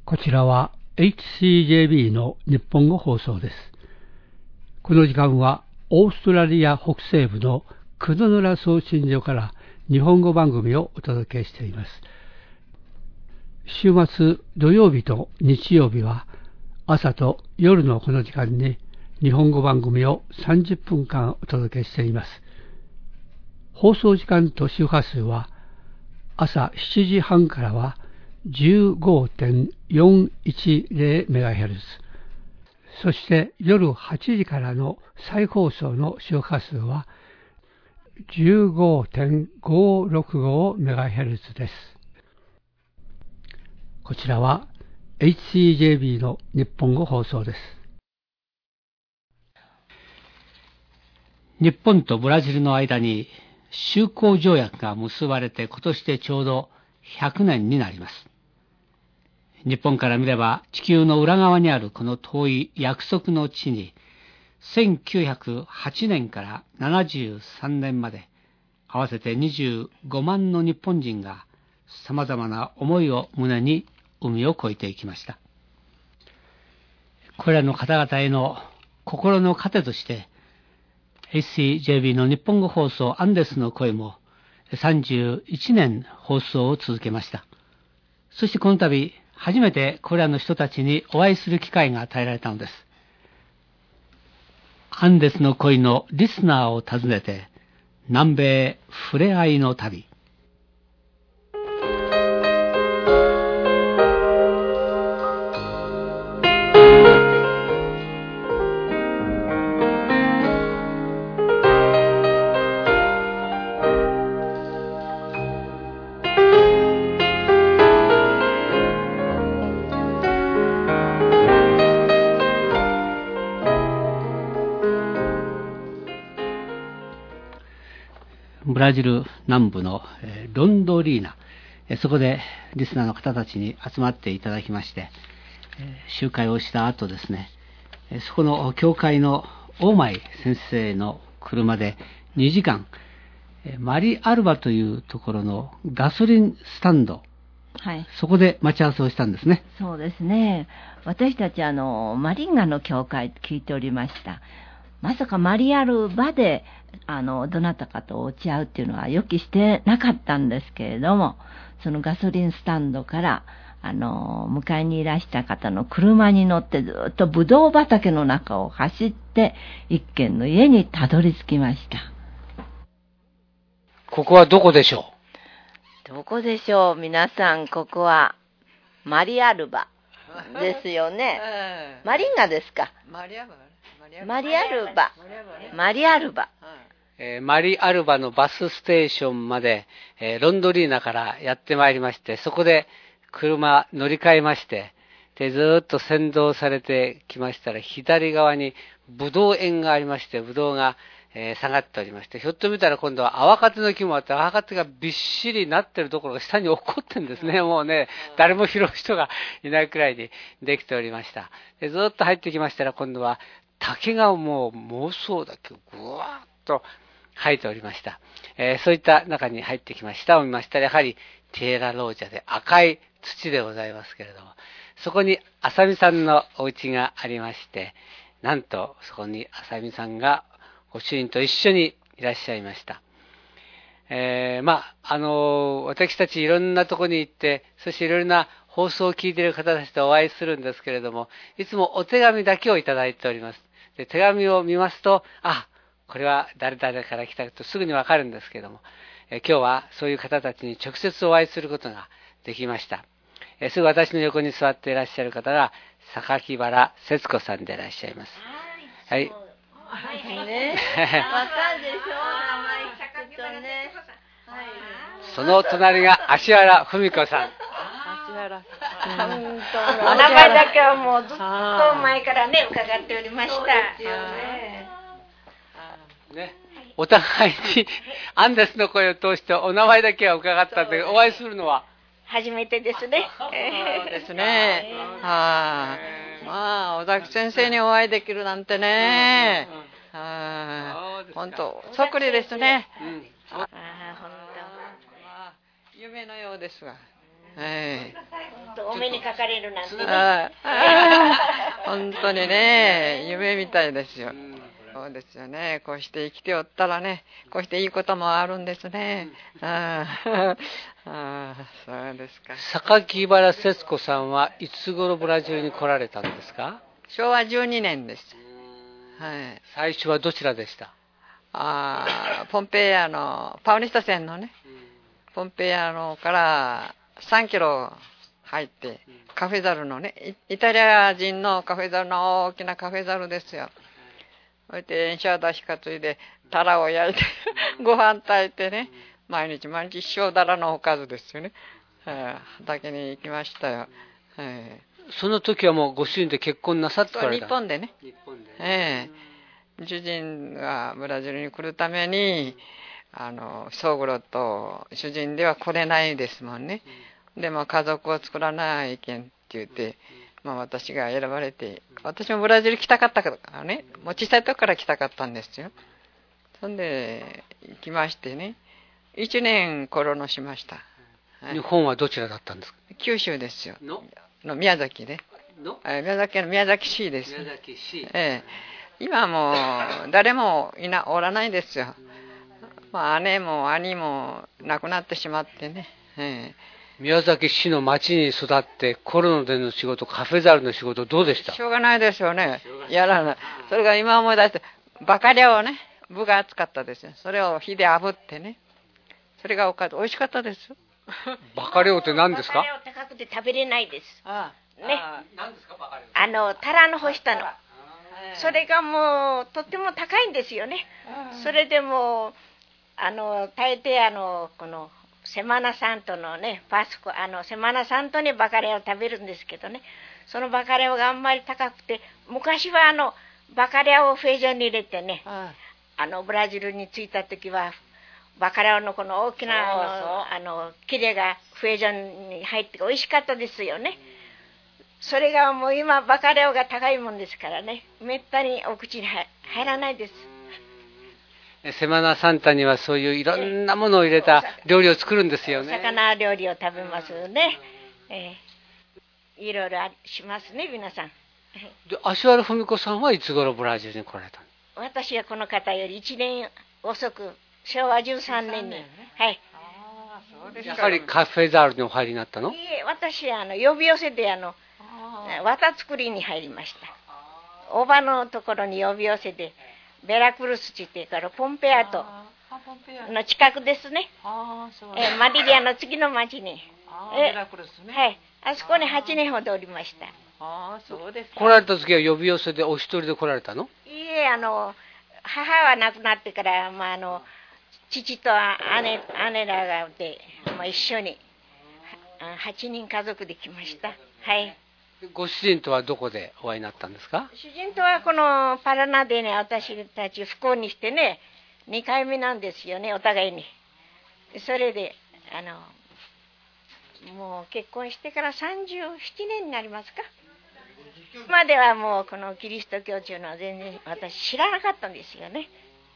こちらは HCJB の日本語放送です。この時間はオーストラリア北西部のクドヌラ送信所から日本語番組をお届けしています。週末土曜日と日曜日は朝と夜のこの時間に日本語番組を30分間お届けしています。放送時間と周波数は朝7時半からは 15.410MHz、 そして夜8時からの再放送の周波数は 15.565MHz です。こちらは HCJB の日本語放送です。日本とブラジルの間に修好条約が結ばれて今年でちょうど100年になります。日本から見れば地球の裏側にあるこの遠い約束の地に1908年から73年まで合わせて25万の日本人が様々な思いを胸に海を越えていきました。これらの方々への心の糧としてHCJB の日本語放送アンデスの声も31年放送を続けました。そしてこの度初めてこれらの人たちにお会いする機会が与えられたのです。アンデスの声のリスナーを訪ねて南米ふれあいの旅。ブラジル南部のロンドリーナ、そこでリスナーの方たちに集まっていただきまして、集会をした後ですね、そこの教会の大前先生の車で2時間、マリアルバというところのガソリンスタンド、はい、そこで待ち合わせをしたんですね。 そうですね。私たちマリンガの教会と聞いておりました。まさかマリアルバでどなたかと落ち合うっていうのは予期してなかったんですけれども、そのガソリンスタンドから迎えにいらした方の車に乗ってずっとブドウ畑の中を走って一軒の家にたどり着きました。 ここはどこでしょう？どこでしょう皆さん。ここはマリアルバですよね。マリンガですか？マリアルバ。マリアルバのバスステーションまで、ロンドリーナからやってまいりまして、そこで車乗り換えまして、でずっと先導されてきましたら、左側にブドウ園がありまして、ブドウが、下がっておりまして、ひょっと見たら今度は泡勝の木もあって、泡勝がびっしりなってるところが下に落っこってんですね。もうね、誰も拾う人がいないくらいにできておりました。でずっと入ってきましたら、今度は竹がもう妄想だけぐわーっと生えておりました。そういった中に入ってきました。を見ましたら、やはりテーラロージャで赤い土でございますけれども、そこに浅見さんのお家がありまして、なんとそこに浅見さんがご主人と一緒にいらっしゃいました。私たちいろんなところに行って、そしていろいろな放送を聞いている方たちとお会いするんですけれども、いつもお手紙だけをいただいております。で手紙を見ますと、これは誰々から来たとすぐにわかるんですけれども、今日はそういう方たちに直接お会いすることができました。すぐ私の横に座っていらっしゃる方が榊原節子さんでいらっしゃいます。はい。 はいね。わかるでしょ。名前榊原節子さん。はい。 その隣が芦原文子さん。 芦原。 お名前だけはもうずっと前からね伺っておりました。 ね、お互いにアンデスの声を通してお名前だけは伺ったんで、お会いするのは初めてですね。 そうですね。尾崎先生にお会いできるなんてね。本当そっくりですね。 本当。 夢のようですわ。 お目にかかれるなんてね。 本当にね、夢みたいですよ。そうですよね。こうして生きておったらね、こうしていいこともあるんですね。そうですか。 榊原節子さんはいつ頃ブラジルに来られたんですか？ 昭和12年です。 最初はどちらでした？ ポンペイアの、パウリスタ線のね、ポンペイアのから3キロ入って、カフェザルのね、イタリア人のカフェザルの大きなカフェザルですよ。それでエンシャーダシカついで、タラを焼いて、ご飯炊いてね、毎日一生ダラのおかずですよね。畑に行きましたよ。 その時はもうご主人で結婚なさってから日本でね。主人がブラジルに来るために、宗五郎と主人では来れないですもんね。で、家族を作らないけんって言って、私が選ばれて、私もブラジル来たかったからね、もう小さい時から来たかったんですよ。そんで、行きましてね、1年コロナしました。 日本はどちらだったんですか？ 九州ですよ。の宮崎で。宮崎の宮崎市です。 宮崎市。 今もう誰もおらないですよ。姉も兄も亡くなってしまってね。 宮崎市の町に育ってコロナでの仕事、カフェザルの仕事どうでした？ しょうがないですよね。やらない。それが今思い出して、バカリャをね、具が熱かったですよ。それを火で炙ってね。それがおかず、美味しかったです。 バカリョウって何ですか？ バカリョウ高くて食べれないです。ね。 何ですかバカリョウ？ タラの干したの。それがもうとっても高いんですよね。それでも大抵このセマナサントのね、セマナサントにバカレオを食べるんですけどね、そのバカレオがあんまり高くて、昔はバカレオをフェージョンに入れてね、ブラジルに着いた時はバカレオのこの大きな切れがフェージョンに入って美味しかったですよね。それがもう今バカレオが高いもんですからね、めったにお口に入らないです。 セマナサンタにはそういういろんなものを入れた料理を作るんですよね。 魚料理を食べますね。いろいろしますね、皆さん。 で、芦原文子さんはいつ頃ブラジルに来られたの？ 私はこの方より1年遅く、昭和13年に。はい。 やはりカフェザールにお入りになったの？ いえ、私は呼び寄せで綿作りに入りました。おばのところに呼び寄せで、ベラクルスって言ってからポンペアトの近くですね。マリリアの次の町に。ベラクルスね。はい。あそこに8年ほどおりました。 そうですか。 来られた時は呼び寄せでお一人で来られたの？ いえ、母は亡くなってから、父と姉らがで、一緒に8人家族で来ました。はい。 ご主人とはどこでお会いになったんですか？ 主人とはこのパラナでね、私たち不幸にしてね、2回目なんですよね、お互いに。それでもう結婚してから37年になりますか。まではもうこのキリスト教というのは全然私知らなかったんですよね。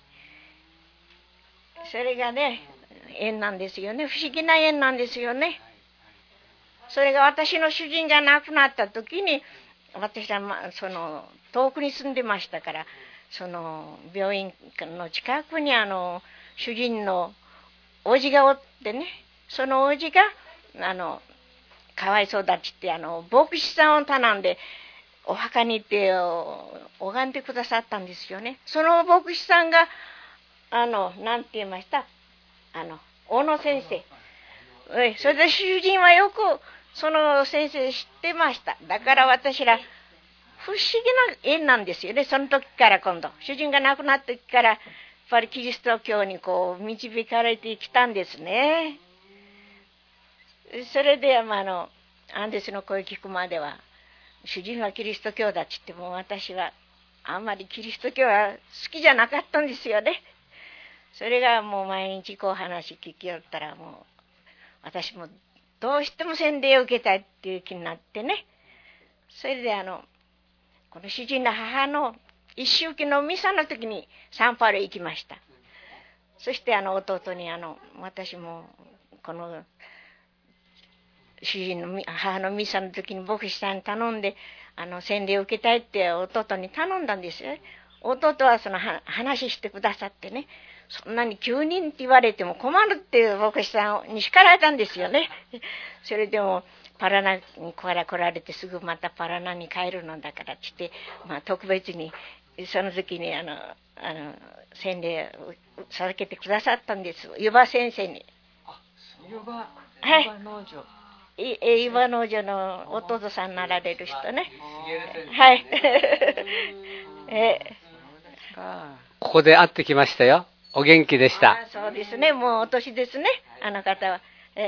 それがね、縁なんですよね。不思議な縁なんですよね。それが私の主人が亡くなった時に、私は遠くに住んでましたから、その病院の近くに主人のおじがおってね、そのおじがかわいそうだって言って牧師さんを頼んでお墓に行って拝んでくださったんですよね。その牧師さんがなんて言いました、大野先生。それで主人はよくその先生知ってました。だから私ら不思議な縁なんですよね。その時から今度主人が亡くなった時からやっぱりキリスト教にこう導かれてきたんですね。それでアンデスの声聞くまでは主人はキリスト教だって言っても私はあんまりキリスト教は好きじゃなかったんですよね。それがもう毎日こう話聞きよったらもう私もどうしても洗礼を受けたいっていう気になってね。それでこの主人の母の一周忌のミサの時にサンパウロ行きました。そして弟に私もこの主人の母のミサの時に牧師さんに頼んで洗礼を受けたいって弟に頼んだんですよ。弟はその話してくださってね、そんなに9人って言われても困るっていう牧師さんに叱られたんですよね。それでもパラナから来られてすぐまたパラナに帰るのだからって言って、特別にその時に洗礼を授けてくださったんです。湯葉先生に。 湯葉農場。 湯葉農場の弟さんになられる人ね。はい。 ここで会ってきましたよ。お元気でした。 そうですね。もうお年ですね。あの方は。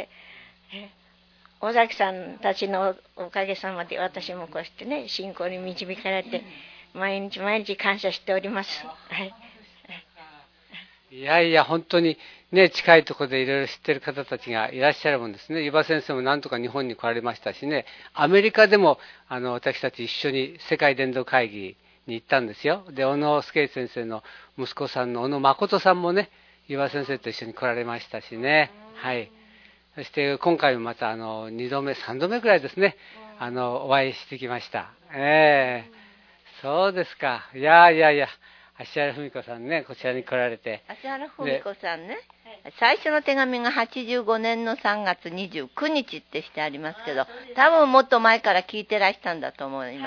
尾崎さんたちのおかげさまで私もこうしてね、信仰に導かれて、毎日毎日感謝しております。はい。 いやいや、本当にね、近いところでいろいろ知ってる方たちがいらっしゃるもんですね。湯葉先生もなんとか日本に来られましたしね、アメリカでも私たち一緒に世界伝道会議に行ったんですよ。で、小野助先生の息子さんの小野誠さんもね、湯葉先生と一緒に来られましたしね。はい。そして今回もまた2度目、3度目ぐらいですね、お会いしてきました。そうですか。いや、芦原文子さんね、こちらに来られて。 芦原文子さんね、最初の手紙が85年の3月29日ってしてありますけど、多分もっと前から聞いてらしたんだと思います。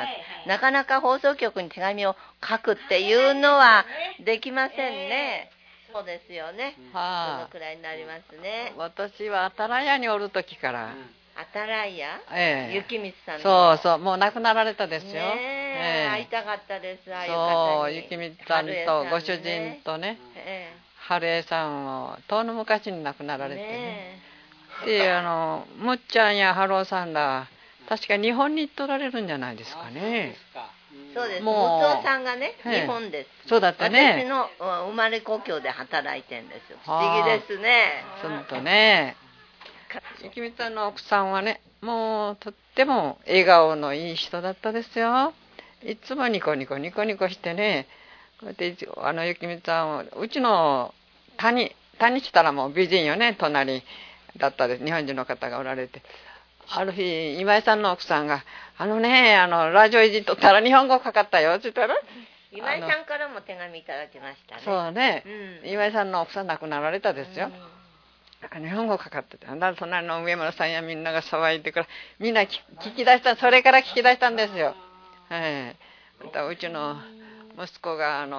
なかなか放送局に手紙を書くっていうのはできませんね。そうですよね。そのくらいになりますね。 私はあたらやにおる時から。 あたらや、雪光さんの。そう、もう亡くなられたですよ。 会いたかったです。 そう、雪光さんとご主人とね、春江さんを遠の昔に亡くなられてね。で、むっちゃんや春江さんら、確か日本に行っとられるんじゃないですかね。 そうです。もつおさんがね、日本です。 そうだったね。 私の生まれ故郷で働いてんですよ。不思議ですね。 そうとね。雪光さんの奥さんはね、もうとっても笑顔のいい人だったですよ。いつもニコニコしてね、こうやって雪光さんをうちの谷来たらもう美人よね、隣だったです。日本人の方がおられて、ある日今井さんの奥さんがラジオいじっとったら日本語かかったよって言ったら、 今井さんからも手紙いただきましたね。 そうね、今井さんの奥さん亡くなられたですよ。日本語かかってて、隣の上村さんやみんなが騒いでから、みんな聞き出した、それから聞き出したんですよ。またうちの息子が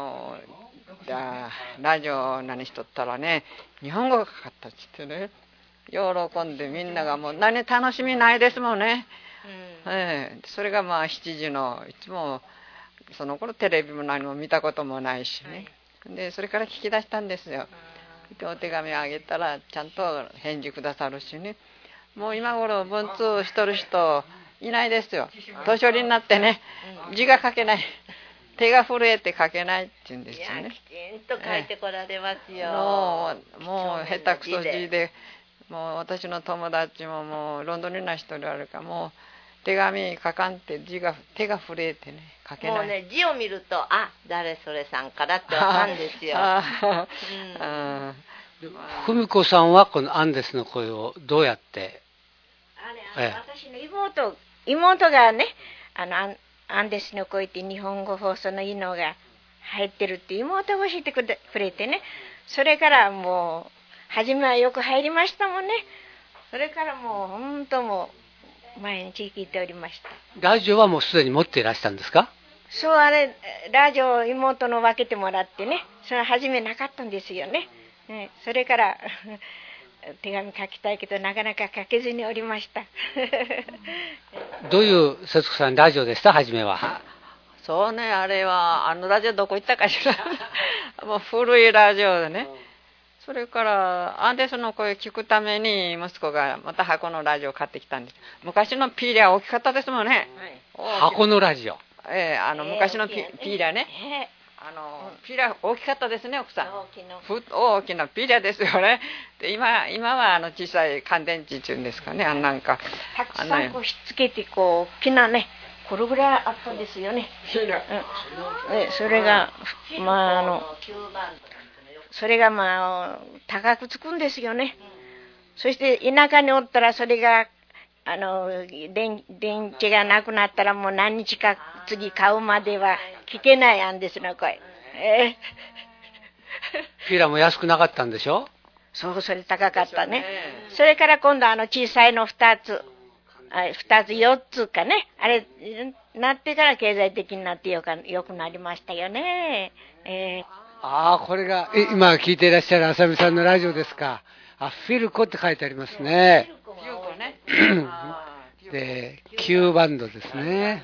ラジオ何しとったらね、日本語がかかったって言ってね、喜んでみんながもう何楽しみないですもんね。それが7時のいつもその頃テレビも何も見たこともないしね。でそれから聞き出したんですよ。でお手紙あげたらちゃんと返事くださるしね。もう今頃文通しとる人いないですよ。年寄りになってね、字が書けない、手が震えて書けないって言うんですよね。 いやきちんと書いてこられますよ。 もう下手くそ字で、もう私の友達ももうロンドンにな人であるから、もう手紙書かんって手が震えてね、書けない。 もうね、字を見ると誰それさんからってわかるんですよ。 文子さんはこのアンデスの声をどうやって？ 私の妹がね、アンデスの声って日本語放送のいいのが入ってるって妹が教えてくれてね、それからもう初めはよく入りましたもんね。それからもう本当もう毎日聞いておりました。 ラジオはもうすでに持っていらしたんですか？ そう、ラジオ妹の分けてもらってね、それ初めなかったんですよね。それから手紙書きたいけどなかなか書けずにおりました。 どういう節子さんラジオでした初めは？ そうね、あれはラジオどこ行ったかしら。もう古いラジオでね。それからアンデスの声聞くために息子がまた箱のラジオを買ってきたんです。昔のピーリャ大きかったですもんね。 箱のラジオ。 昔のピーリャね。ピーリャ大きかったですね、奥さん。大きなピーリャですよね。で今は小さい乾電池っていうんですかね、なんかたくさんこうひっつけてこう大きなね、これぐらいあったんですよね。それがそれが高くつくんですよね。そして田舎におったらそれが電池がなくなったらもう何日か次買うまでは聞けないあんですの声。 ピーラも安くなかったんでしょ？ そう、それ高かったね。それから今度小さいの2つ、4つかね。あれ、なってから経済的になってよくなりましたよね。 これが、今聞いていらっしゃるあさみさんのラジオですか。フィルコって書いてありますね。で、Q バンドですね。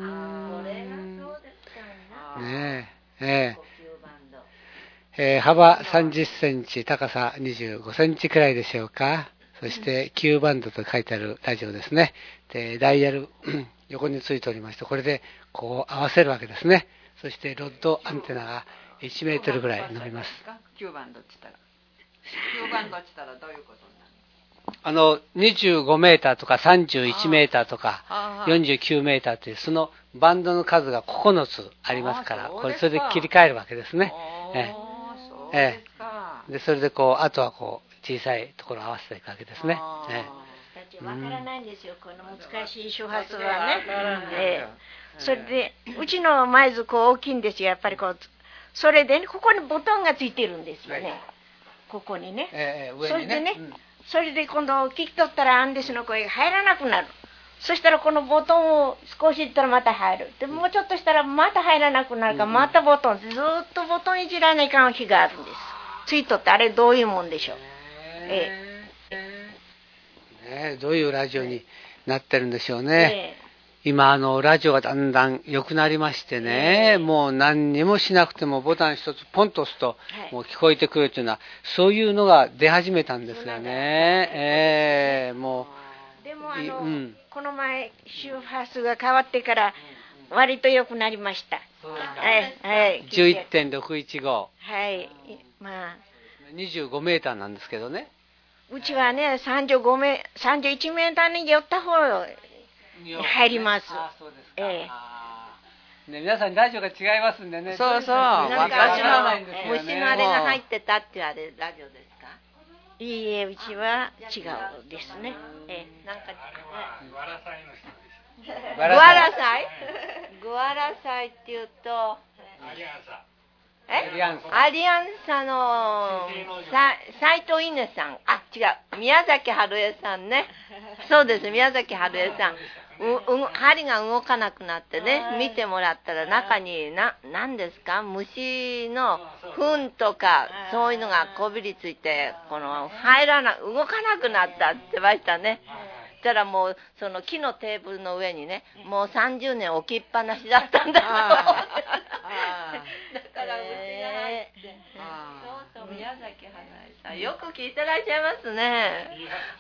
幅30センチ、高さ25センチくらいでしょうか。そして Q バンドと書いてあるラジオですね。で、ダイヤル横についておりまして、これでこう合わせるわけですね。そしてロッドアンテナが1メートルぐらい伸びます。 Q バンドって言ったらどういうことになる ？25メーターとか31メーターとか49メーターというそのバンドの数が9つありますから、それで切り替えるわけですね。でそれでこうあとはこう小さいところを合わせていくわけですね。 わからないんですよ、この難しい周波数はね。それでうちのマイズこう大きいんですよ、やっぱりこう。それでね、ここにボタンがついてるんですよね。ここにね。それでね、それで今度聞き取ったらアンデスの声が入らなくなる。そしたらこのボタンを少しいったらまた入る。でもうちょっとしたらまた入らなくなるから、またボタン、ずっとボタンいじらないかん日があるんです。ついとってあれどういうもんでしょう。 どういうラジオになってるんでしょうね。今ラジオがだんだん良くなりましてね、もう何にもしなくてもボタン一つポンと押すともう聞こえてくるというのは、そういうのが出始めたんですよね。もうでもこの前周波数が変わってから割と良くなりました。 11.615、 はい、まあ 25メーターなんですけどね。 うちはね31メーターに寄った方入ります。 そうですか。皆さんラジオが違いますんでね。 そうそう。 私の虫のあれが入ってたってあれラジオですか？ いいえ、うちは違うですね。 なんかグアラ祭の人です。 グアラ祭？グアラ祭っていうとアリアンサ。 アリアンサの斉藤稲さん。違う、宮崎春江さんね。そうです、宮崎春江さん。針が動かなくなってね、見てもらったら中に何ですか、虫の糞とかそういうのがこびりついて動かなくなったって言ってましたね。たらもうその木のテーブルの上にね、もう30年置きっぱなしだったんだ。だから虫が入って、そう宮崎花江さんよく聞いてらっしゃいますね。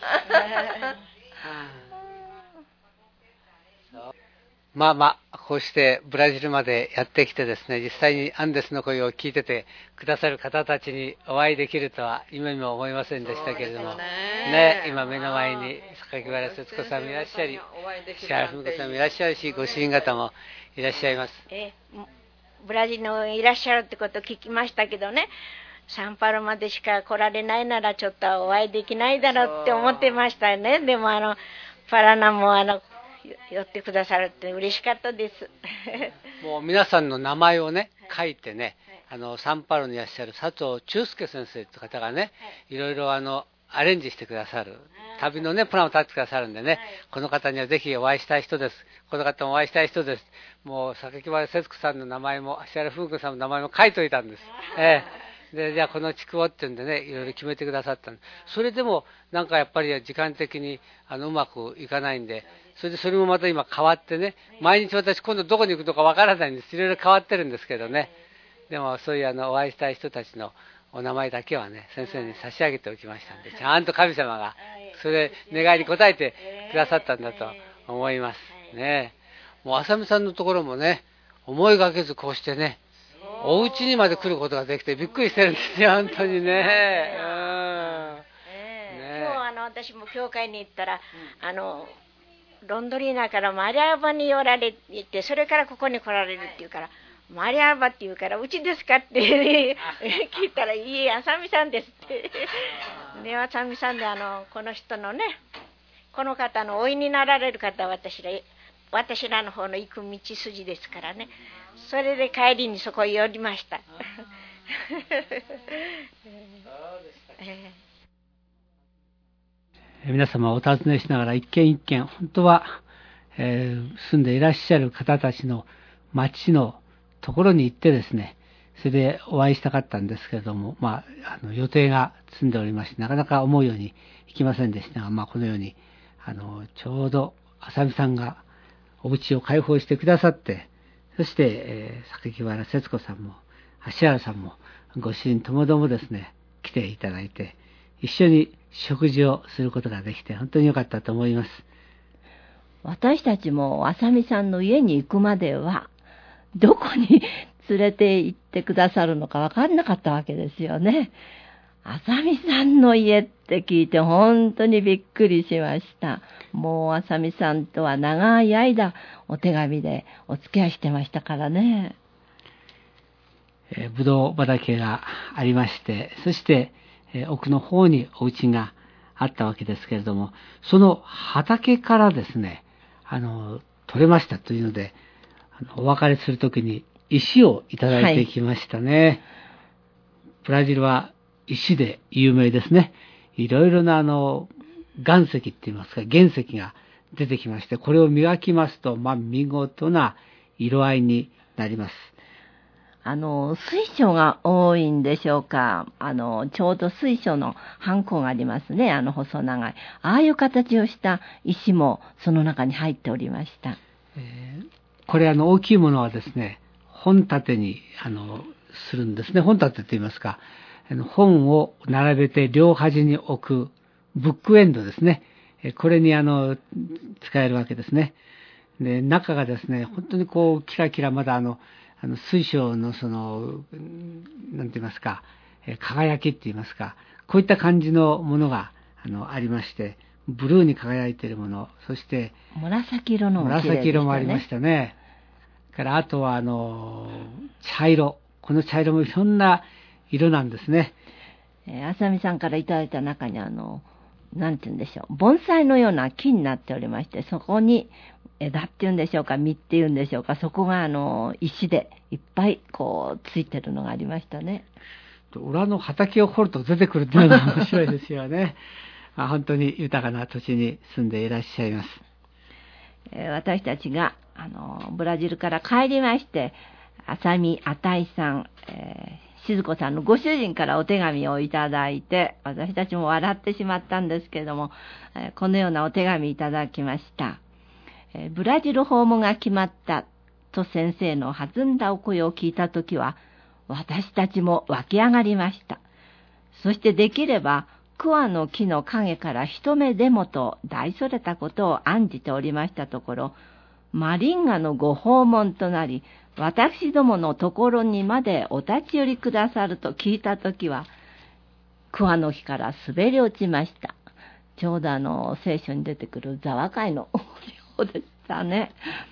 まあこうしてブラジルまでやってきてですね、実際にアンデスの声を聞いててくださる方たちにお会いできるとは今にも思いませんでしたけれどもね、今目の前に榊原節子さんもいらっしゃり、石原文子さんもいらっしゃるし、ご主人方もいらっしゃいます。 ブラジルのいらっしゃるってことを聞きましたけどね、サンパウロまでしか来られないならちょっとお会いできないだろうって思ってましたよね。でもパラナも寄ってくださるって嬉しかったです。 もう皆さんの名前をね書いてね、サンパウロにいらっしゃる佐藤忠介先生って方がね、いろいろアレンジしてくださる旅のねプランを立ててくださるんでね、この方にはぜひお会いしたい人です、この方もお会いしたい人です。もう榊原節子さんの名前も芦原風子さんの名前も書いといたんです。でじゃあこの地区をっていうんでね、いろいろ決めてくださったんで、それでもなんかやっぱり時間的にうまくいかないんで、それもまた今変わってね、毎日私今度どこに行くのかわからないんです。いろいろ変わってるんですけどね。でもそういうお会いしたい人たちのお名前だけはね先生に差し上げておきましたんで、ちゃんと神様がそれ願いに応えてくださったんだと思いますね。もうあさみさんのところもね、思いがけずこうしてね、お家にまで来ることができてびっくりしてるんですよ、本当にね。 今日私も教会に行ったら、ロンドリーナからマリアーバに寄られて、それからここに来られるって言うから、マリアーバって言うからうちですかって聞いたら、いいえ、あさみさんですって。であさみさんでこの人のね、 この方のおいになられる方は私らの方の行く道筋ですからね。それで帰りにそこへ寄りました。 皆様お尋ねしながら一軒一軒、本当は、住んでいらっしゃる方たちの町のところに行ってですね、それでお会いしたかったんですけれども、予定が積んでおりまして、なかなか思うようにいきませんでしたが、このように、ちょうど浅見さんがお家を開放してくださって、そして、榊原節子さんも、橋原さんも、ご主人ともどもですね、来ていただいて、一緒に食事をすることができて、本当に良かったと思います。 私たちも浅見さんの家に行くまでは、どこに連れて行ってくださるのか分かんなかったわけですよね。浅見さんの家って聞いて本当にびっくりしました。もう浅見さんとは長い間お手紙でお付き合いしてましたからね。 ぶどう畑がありまして、そして、奥の方にお家があったわけですけれども、その畑からですね、取れましたというので、お別れするときに石をいただいてきましたね。はい、ブラジルは石で有名ですね。いろいろな岩石って言いますか、原石が出てきまして、これを磨きますと、見事な色合いになります。 水晶が多いんでしょうか。ちょうど水晶のハンコがありますね。細長い。ああいう形をした石もその中に入っておりました。 これ大きいものはですね、本立てにするんですね。本立てと言いますか、本を並べて両端に置くブックエンドですね。これに使えるわけですね。で、中がですね、本当にキラキラまだ水晶のなんて言いますか、輝きって言いますか、こういった感じのものがありまして、ブルーに輝いているもの、そして紫色のも、 紫色もありましたね。からあとは茶色、この茶色もいろんな色なんですね。 浅見さんからいただいた中になんて言うんでしょう、盆栽のような木になっておりまして、そこに枝っていうんでしょうか、実っていうんでしょうか、そこが石でいっぱいついてるのがありましたね。 裏の畑を掘ると出てくるっていうのが面白いですよね。本当に豊かな土地に住んでいらっしゃいます。 私たちがブラジルから帰りまして、浅見あたいさん、静子さんのご主人からお手紙をいただいて、私たちも笑ってしまったんですけれども、このようなお手紙いただきました。ブラジル訪問が決まったと先生の弾んだお声を聞いたときは、私たちも湧き上がりました。そしてできれば、桑の木の陰から一目でもと大それたことを案じておりましたところ、マリンガのご訪問となり、私どものところにまでお立ち寄りくださると聞いたときは、桑の木から滑り落ちました。ちょうど聖書に出てくる座和会のようでしたね。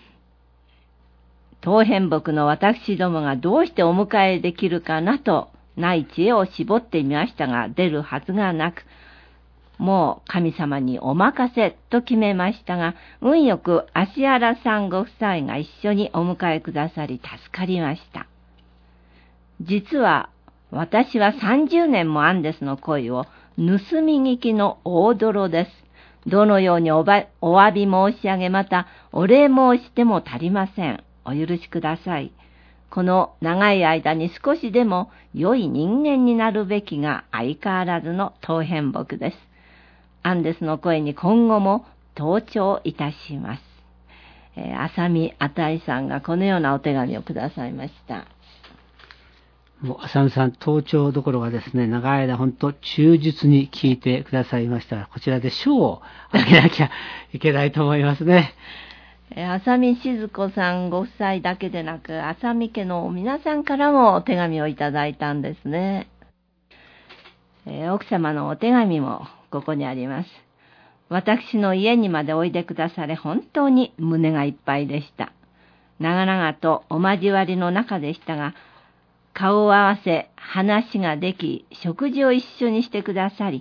当変木の私どもがどうしてお迎えできるかなと、ない知恵を絞ってみましたが、出るはずがなく、もう神様にお任せと決めましたが、運よく芦原さんご夫妻が一緒にお迎えくださり助かりました。実は私は30年もアンデスの恋を盗み聞きの大泥です。どのようにお詫び申し上げ、またお礼申しても足りません。お許しください。この長い間に少しでも良い人間になるべきが相変わらずの当変木です。アンデスの声に今後も登聴いたします。浅見あたいさんがこのようなお手紙をくださいました。 もう浅見さん、登聴どころがですね、長い間本当忠実に聞いてくださいましたら、こちらで賞をあげなきゃいけないと思いますね。 浅見静子さんご夫妻だけでなく、浅見家の皆さんからもお手紙をいただいたんですね。奥様のお手紙もここにあります。私の家にまでおいでくだされ、本当に胸がいっぱいでした。長々とお交わりの中でしたが、顔を合わせ話ができ、食事を一緒にしてくださり、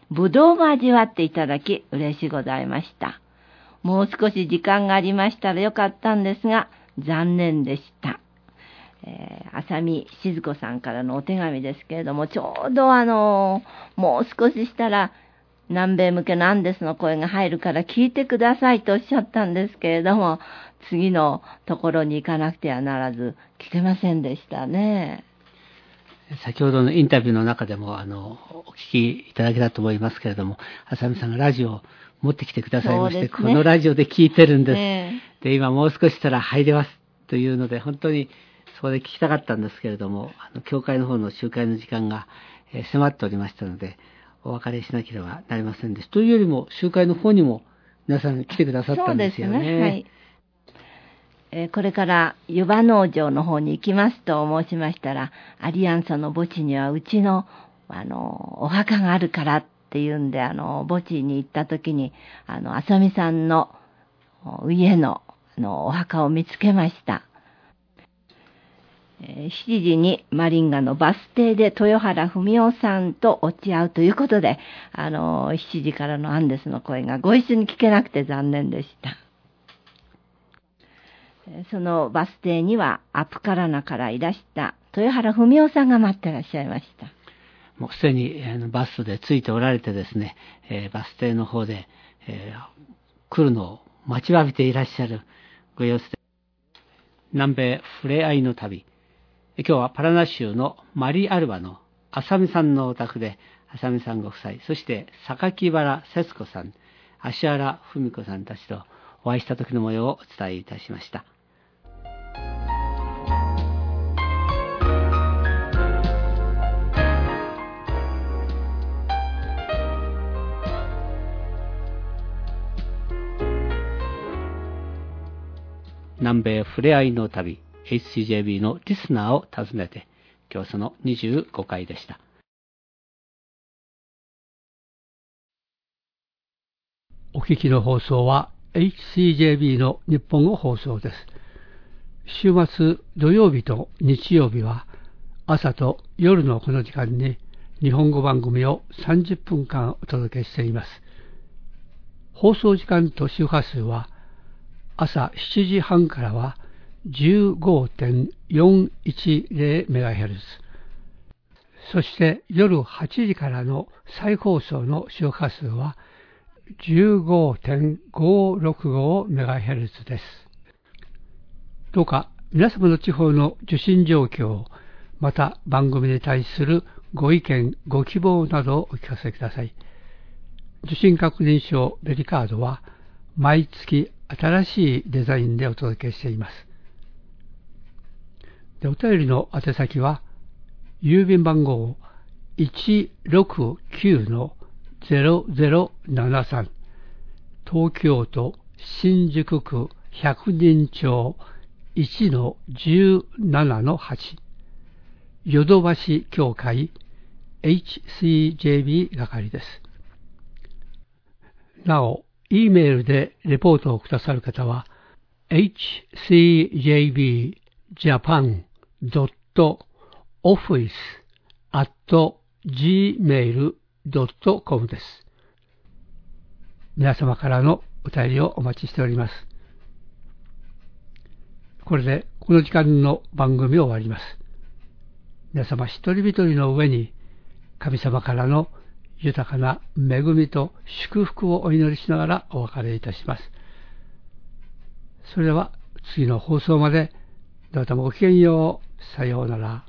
ぶどうも味わっていただき嬉しいございました。もう少し時間がありましたらよかったんですが、残念でした。浅見静子さんからのお手紙ですけれども、ちょうどもう少ししたら南米向けのアンデスの声が入るから聞いてくださいとおっしゃったんですけれども、次のところに行かなくてはならず聞けませんでしたね。 先ほどのインタビューの中でもお聞きいただけたと思いますけれども、浅見さんがラジオを持ってきてくださいまして、このラジオで聞いてるんです。で、今もう少ししたら入れますというので、本当にそこで聞きたかったんですけれども、教会の方の集会の時間が迫っておりましたので、お別れしなければなりませんでした。というよりも、集会の方にも皆さん来てくださったんですよね。そうですね。はい。 これから湯葉農場の方に行きますと申しましたら、アリアンサの墓地にはうちの、お墓があるからっていうんで、墓地に行った時に、浅見さんの家の、お墓を見つけました。7時にマリンガのバス停で豊原文夫さんと落ち合うということで、7時からのアンデスの声がご一緒に聞けなくて残念でした。そのバス停にはアプカラナからいらした豊原文夫さんが待ってらっしゃいました。 もうすでにバスで着いておられてですね、バス停の方で、来るのを待ちわびていらっしゃるご様子で、南米ふれあいの旅、今日はパラナ州のマリアルバの浅見さんのお宅で、浅見さんご夫妻、そして榊原節子さん、芦原文子さんたちとお会いした時の模様をお伝えいたしました。南米ふれあいの旅、HCJB のリスナーを訪ねて、今日その25回でした。 お聞きの放送は HCJB の日本語放送です。週末土曜日と日曜日は朝と夜のこの時間に日本語番組を30分間お届けしています。放送時間と周波数は朝7時半からは 15.410MHz、 そして夜8時からの再放送の周波数は 15.565MHz です。どうか皆様の地方の受信状況、また番組に対するご意見、ご希望などをお聞かせください。受信確認証ベリカードは毎月新しいデザインでお届けしています。で、お便りの宛先は郵便番号 169-0073 東京都新宿区百人町 1-17-8 ヨドバシ協会 HCJB 係です。なお、E メールでレポートをくださる方は hcjbjapan.office@gmail.com です。皆様からのお便りをお待ちしております。これでこの時間の番組を終わります。皆様一人一人の上に神様からの豊かな恵みと祝福をお祈りしながらお別れいたします。それでは次の放送までどうぞごきげんよう。さようなら。